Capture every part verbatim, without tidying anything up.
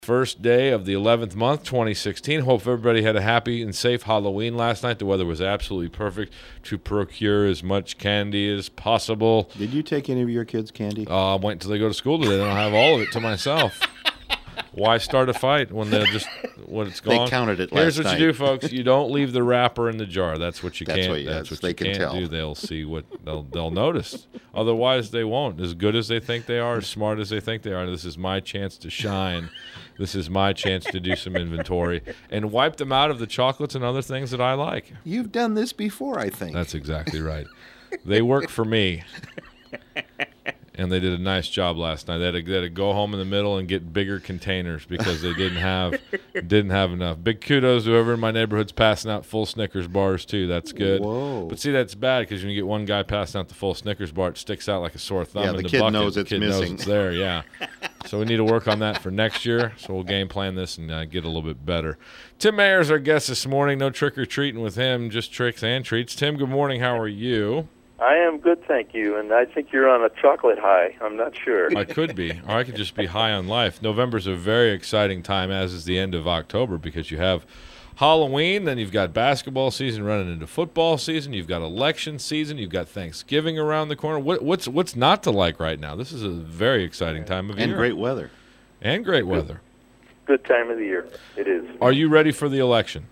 First day of the eleventh month, twenty sixteen. Hope everybody had a happy and safe Halloween last night. The weather was absolutely perfect to procure as much candy as possible. Did you take any of your kids' candy? Uh, wait until they go to school today. Then I'll have all of it to myself. Why start a fight when they're just when it's gone? They counted it last Here's what night. you do, folks. You don't leave the wrapper in the jar. That's what you That's can't. what- that's yes, what they you can can't tell. do. They'll see what they'll they'll notice. Otherwise, they won't. As good as they think they are, as smart as they think they are. This is my chance to shine. This is my chance to do some inventory and wipe them out of the chocolates and other things that I like. You've done this before, I think. That's exactly right. They work for me. And they did a nice job last night. They had, to, they had to go home in the middle and get bigger containers because they didn't have didn't have enough. Big kudos to whoever in my neighborhood's passing out full Snickers bars too. That's good. Whoa. But see, that's bad because when you get one guy passing out the full Snickers bar, it sticks out like a sore thumb Yeah, in the the kid bucket. knows the it's kid missing. knows it's there. Yeah. So we need to work on that for next year. So we'll game plan this and uh, get a little bit better. Tim Mayer's our guest this morning. No trick or treating with him, just tricks and treats. Tim, good morning. How are you? I am good, thank you, and I think you're on a chocolate high. I'm not sure. I could be, or I could just be high on life. November's a very exciting time, as is the end of October, because you have Halloween, then you've got basketball season running into football season, you've got election season, you've got Thanksgiving around the corner. What, what's what's not to like right now? This is a very exciting time of and year. great weather. And great weather. Good time of the year. It is. Are you ready for the election?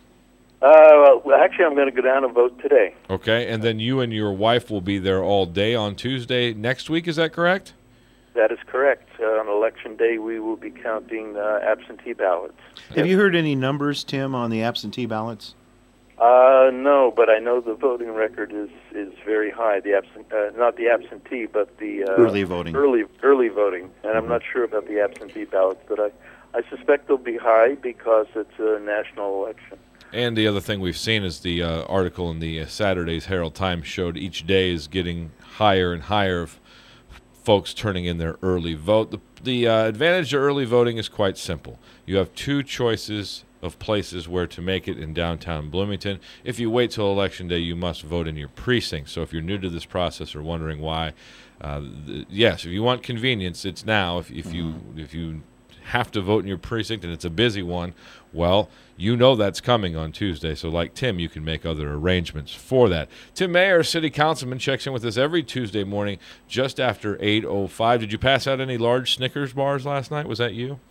Uh, well, actually, I'm going to go down and vote today. Okay, and then you and your wife will be there all day on Tuesday next week, is that correct? That is correct. Uh, on election day, we will be counting uh, absentee ballots. Have you heard any numbers, Tim, on the absentee ballots? Uh, no, but I know the voting record is, is very high. The absent, uh, not the absentee, but the uh, Early voting. Early early voting, and I'm not sure about the absentee ballots, but I, I suspect they'll be high because it's a national election. And the other thing we've seen is the uh, article in the uh, Saturday's Herald Times showed each day is getting higher and higher of folks turning in their early vote. The, the uh, advantage to early voting is quite simple. You have two choices of places where to make it in downtown Bloomington. If you wait till Election Day, you must vote in your precinct. So if you're new to this process or wondering why, uh, th- yes, if you want convenience, it's now. If, if you if you have to vote in your precinct and it's a busy one, well, you know that's coming on Tuesday. So like Tim, you can make other arrangements for that. Tim Mayer, city councilman, checks in with us every Tuesday morning just after eight oh five. Did you pass out any large Snickers bars last night? Was that you?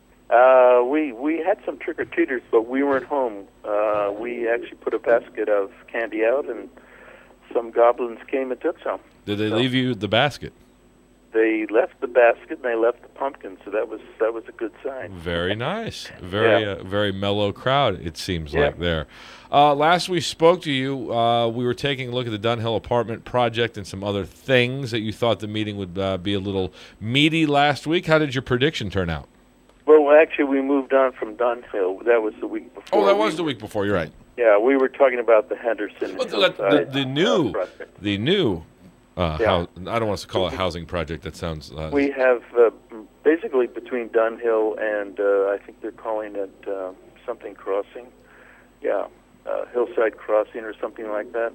Uh, we we had some trick-or-treaters, but we weren't home. Uh, we actually put a basket of candy out, and some goblins came and took some. Did they So- leave you the basket? They left the basket and they left the pumpkin, so that was that was a good sign. Very nice. Very Yeah. uh, very mellow crowd, it seems Yeah. like there. Uh, last we spoke to you, uh, we were taking a look at the Dunhill apartment project and some other things that you thought the meeting would uh, be a little meaty last week. How did your prediction turn out? Well, actually, we moved on from Dunhill. That was the week before. Oh, that We- was the week before. You're right. Yeah, we were talking about the Henderson Well, the, the, Hillside, the uh, new, project. the new. Uh, Yeah. hou- I don't want us to call it a housing project. That sounds. Uh, We have uh, basically between Dunhill and uh, I think they're calling it uh, something crossing. Yeah, uh, Hillside Crossing or something like that.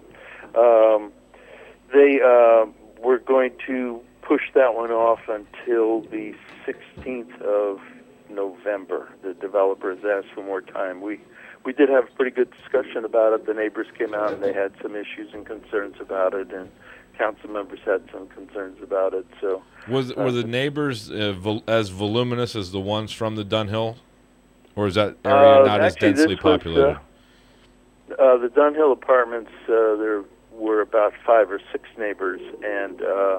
Um, they uh, were going to push that one off until the sixteenth of November. The developer has asked for more time. We we did have a pretty good discussion about it. The neighbors came out and they had some issues and concerns about it, and council members had some concerns about it. So was were the neighbors uh, vol- as voluminous as the ones from the Dunhill, or is that area Uh, not as actually, densely this was, populated? Uh, uh, the Dunhill apartments, uh, there were about five or six neighbors, and uh,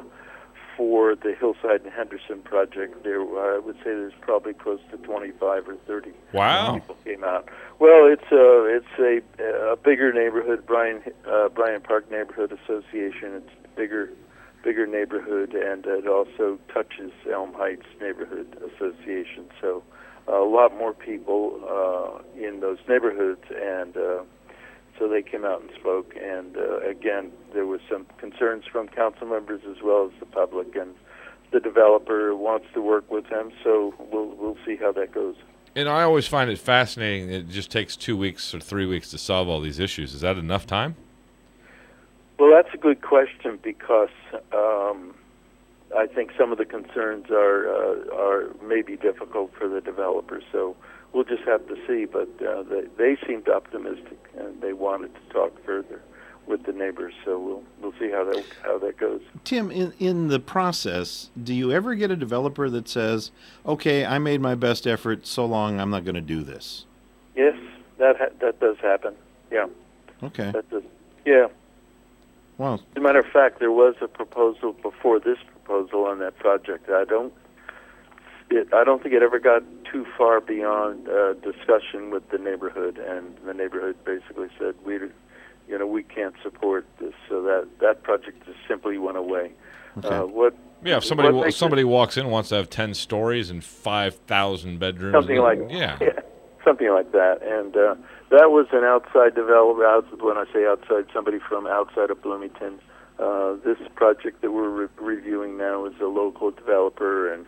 for the Hillside and Henderson project, there uh, I would say there's probably close to twenty-five or thirty Wow. people came out. Well, it's a it's a, a bigger neighborhood, Bryan uh, Bryan Park Neighborhood Association. It's bigger bigger neighborhood, and it also touches Elm Heights Neighborhood Association. So uh, a lot more people uh, in those neighborhoods, and uh, so they came out and spoke. And uh, again, there was some concerns from council members as well as the public, and the developer wants to work with them. So we'll we'll see how that goes. And I always find it fascinating. It just takes two weeks or three weeks to solve all these issues. Is that enough time? Well, that's a good question because um, I think some of the concerns are uh, are maybe difficult for the developers. So we'll just have to see. But uh, they they seemed optimistic, and they wanted to talk further with the neighbors. So we'll we'll see how that how that goes. Tim, in in the process, do you ever get a developer that says, "Okay, I made my best effort. So long, I'm not going to do this"? Yes, that ha- that does happen. Yeah. Okay. That does. Yeah. Well, As a matter of fact, there was a proposal before this proposal on that project. I don't, it, I don't think it ever got too far beyond uh, discussion with the neighborhood, and the neighborhood basically said, "We, you know, we can't support this." So that that project just simply went away. okay. Uh, what? Yeah, if somebody what wa- makes somebody it, walks in and wants to have ten stories and five thousand bedrooms, something like yeah. yeah, something like that, and uh, that was an outside developer. Out, when I say outside, somebody from outside of Bloomington. Uh, this project that we're re- reviewing now is a local developer, and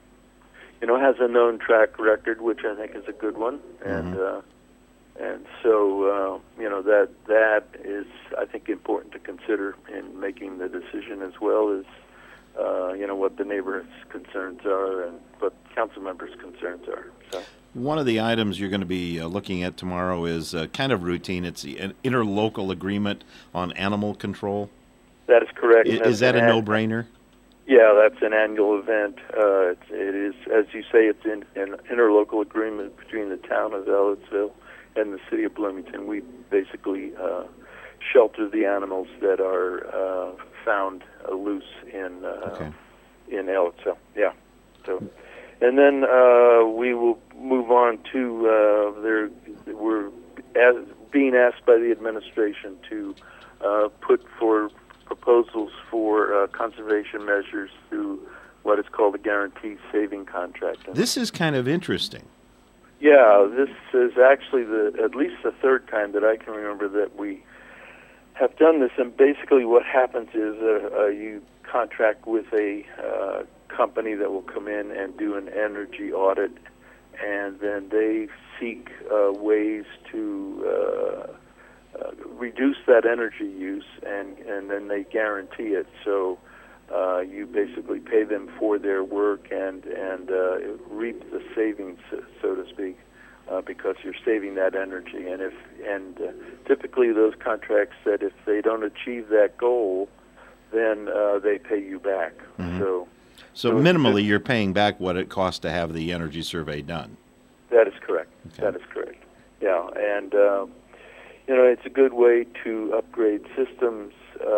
you know has a known track record, which I think is a good one. And Mhm. uh, and so uh, you know that that is I think important to consider in making the decision, as well as uh, you know what the neighbor's concerns are and what council members' concerns are. So. One of the items you're going to be uh, looking at tomorrow is uh, kind of routine. It's the an interlocal agreement on animal control. That is correct. I- That's Is that a an an- no-brainer? Yeah, that's an annual event. Uh, it's, it is, as you say, it's in, an interlocal agreement between the town of Ellettsville and the city of Bloomington. We basically uh, shelter the animals that are uh, found uh, loose in uh, Okay. in Ellettsville. Yeah. So, and then uh, we will move on to uh, there. We're as, being asked by the administration to uh, put for proposals for uh, conservation measures through what is called a guaranteed saving contract. And This is kind of interesting. yeah, this is actually the at least the third time that I can remember that we have done this. And basically, what happens is uh, uh, you contract with a uh, company that will come in and do an energy audit, and then they seek uh, ways to uh, uh, reduce that energy use, and, and then they guarantee it. So uh, you basically pay them for their work and and uh, reap the savings, so to speak, uh, because you're saving that energy. And if and uh, typically those contracts said if they don't achieve that goal, then uh, they pay you back. Mhm. So. So So it's minimally, good. you're paying back what it costs to have the energy survey done. That is correct. Okay. That is correct. Yeah, and um, you know it's a good way to upgrade systems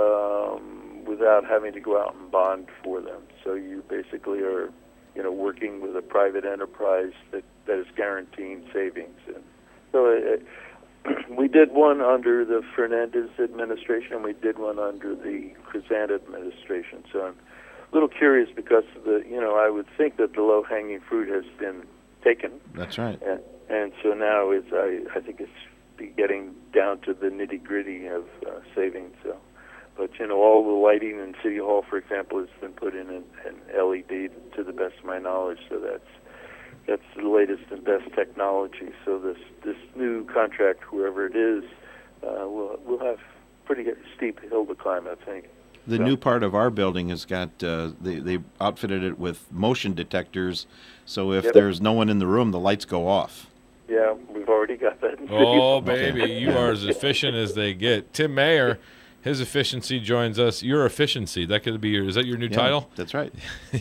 um, without having to go out and bond for them. So you basically are, you know, working with a private enterprise that, that is guaranteeing savings. And so it, we did one under the Fernandez administration, and we did one under the Crisanta administration. So I'm a little curious because the you know I would think that the low-hanging fruit has been taken. That's right. And, and so now it's, I, I think it's be getting down to the nitty-gritty of uh, savings. So, but, you know, all the lighting in City Hall, for example, has been put in an, an L E D to the best of my knowledge. So that's that's the latest and best technology. So this this new contract, whoever it is, uh, will will have pretty steep hill to climb, I think. The So- new part of our building has got, uh, they, they outfitted it with motion detectors, so if Yep. there's no one in the room, the lights go off. Yeah, we've already got that. in City Oh, Hall. baby, you are as efficient as they get. Tim Mayer, his efficiency joins us. Your efficiency, that could be your, is that your new Yeah, title? That's right.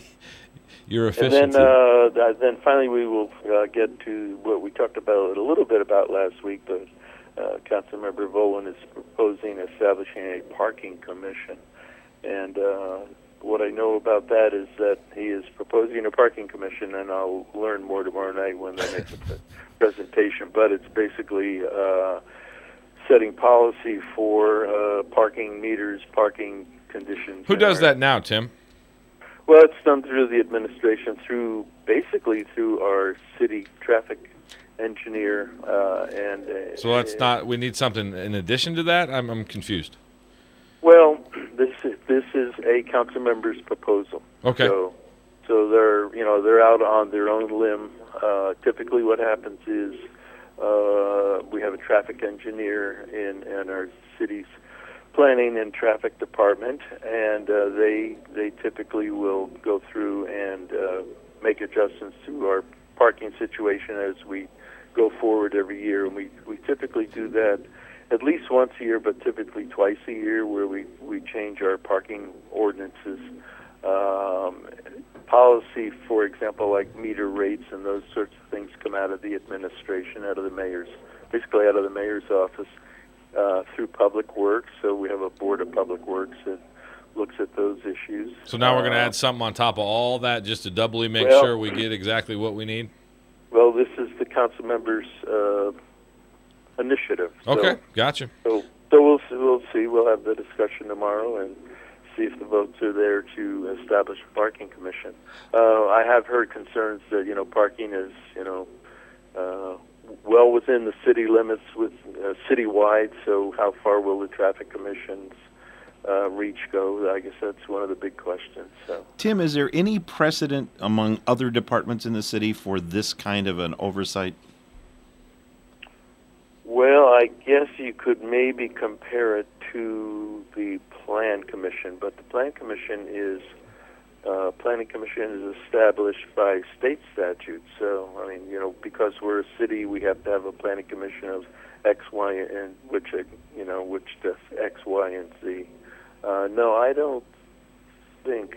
Your And efficiency. then, uh, th- then finally, we will uh, get to what we talked about a little bit about last week. But uh, Councilmember Volan is proposing establishing a parking commission, and uh, what I know about that is that he is proposing a parking commission, and I'll learn more tomorrow night when they make the pre- presentation. But it's basically uh, setting policy for uh, parking meters, parking conditions. Who in does our- that now, Tim? Well, it's done through the administration, through basically through our city traffic engineer, uh, and uh, So that's not, we need something in addition to that? I'm, I'm confused. Well, this is this is a council member's proposal. Okay. So, so they're you know they're out on their own limb. Uh, typically, what happens is uh, we have a traffic engineer in in our city's planning and traffic department, and uh, they they typically will go through and uh, make adjustments to our parking situation as we go forward every year. And we, we typically do that at least once a year, but typically twice a year, where we, we change our parking ordinances. Um, policy, for example, like meter rates and those sorts of things come out of the administration, out of the mayor's, basically out of the mayor's office uh, through Public Works. So we have a board of Public Works that looks at those issues. So now we're going to Uh, add something on top of all that just to doubly make Well- sure we get exactly what we need? Well, this is the council members' uh, initiative. So, Okay, gotcha. So, so we'll see, we'll see. We'll have the discussion tomorrow and see if the votes are there to establish a parking commission. Uh, I have heard concerns that you know parking is you know uh, well within the city limits with uh, citywide. So how far will the traffic commission's uh, reach go? I guess that's one of the big questions. So. Tim, is there any precedent among other departments in the city for this kind of an oversight? Well, I guess you could maybe compare it to the Plan Commission, but the Plan Commission is uh, Planning Commission is established by state statute. So, I mean, you know, because we're a city, we have to have a Planning Commission of X, Y, and which uh, you know, which does X, Y, and Z. Uh, no, I don't think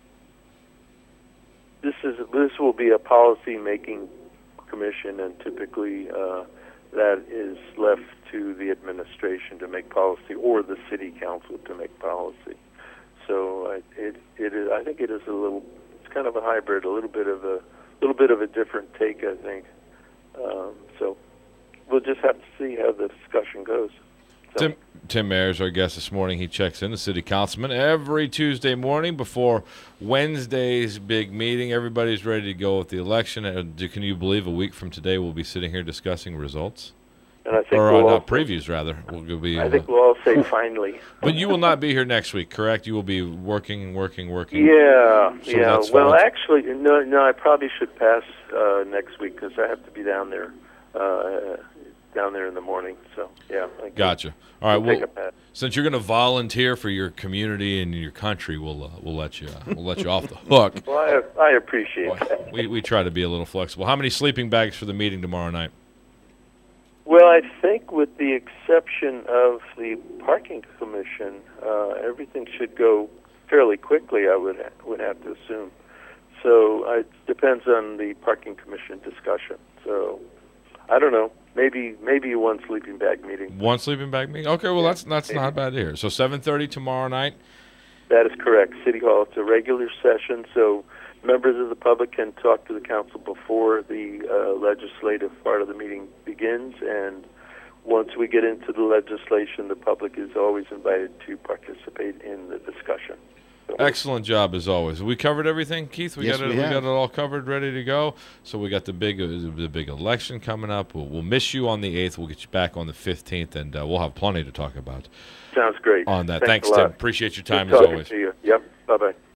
this is this will be a policy-making commission, and typically. Uh, That is left to the administration to make policy, or the city council to make policy. So I, it it is. I think it is a little. It's kind of a hybrid, a little bit of a little bit of a different take. I think. Um, so we'll just have to see how the discussion goes. So. Tim, Tim Mayer's our guest this morning. He checks in, the city councilman, every Tuesday morning before Wednesday's big meeting. Everybody's ready to go with the election. And do- can you believe a week from today we'll be sitting here discussing results? And I think Or we'll uh, all, not previews, rather. We'll be, I think we'll all say finally. but you will not be here next week, correct? You will be working, working, working. Yeah, So yeah. that's Well, fine. actually, no, no. I probably should pass uh, next week because I have to be down there, uh, down there in the morning. So yeah. I can Gotcha. All right. Take Well, a pass. since you're going to volunteer for your community and your country, we'll uh, we'll let you uh, we'll let you off the hook. Well, I, I appreciate Boy, that. we we try to be a little flexible. How many sleeping bags for the meeting tomorrow night? Well, I think with the exception of the parking commission, uh, everything should go fairly quickly. I would ha- would have to assume. So uh, it depends on the parking commission discussion. So I don't know. Maybe maybe one sleeping bag meeting. One sleeping bag meeting? Okay, well, that's that's not bad here. So seven thirty tomorrow night. That is correct. City Hall. It's a regular session, so members of the public can talk to the council before the uh, legislative part of the meeting begins, and once we get into the legislation, the public is always invited to participate in the discussion. So, Excellent job as always. We covered everything, Keith. We Yes, got it. we We, have. got it all covered, ready to go. So we got the big uh, the big election coming up. We'll, we'll miss you on the eighth. We'll get you back on the fifteenth, and uh, we'll have plenty to talk about sounds great. on that. Thanks, Thanks, a Tim. lot. Appreciate your Good time as talking always. to you. Yep. Bye bye.